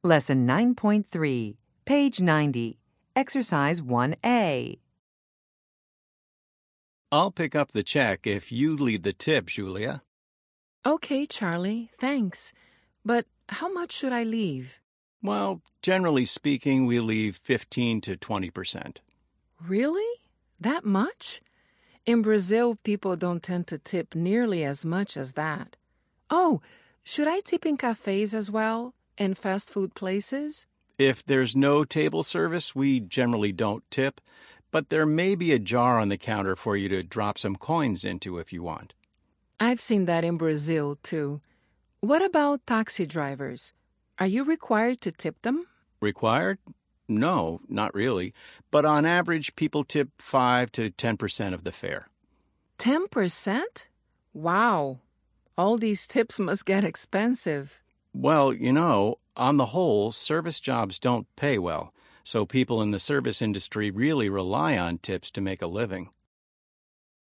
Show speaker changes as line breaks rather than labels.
Lesson 9.3, page 90, Exercise 1A.
I'll pick up the check if you lead the tip, Julia.
Okay, Charlie, thanks. But how much should I leave?
Well, generally speaking, we leave 15 to 20%.
Really? That much? In Brazil, people don't tend to tip nearly as much as that. Oh, should I tip in cafes as well? In fast food places?
If there's no table service, we generally don't tip, but there may be a jar on the counter for you to drop some coins into if you want.
I've seen that in Brazil, too. What about taxi drivers? Are you required to tip them?
Required? No, not really. But on average, people tip 5 to 10% of the fare.
10%? Wow. All these tips must get expensive.
Well, on the whole, service jobs don't pay well, so people in the service industry really rely on tips to make a living.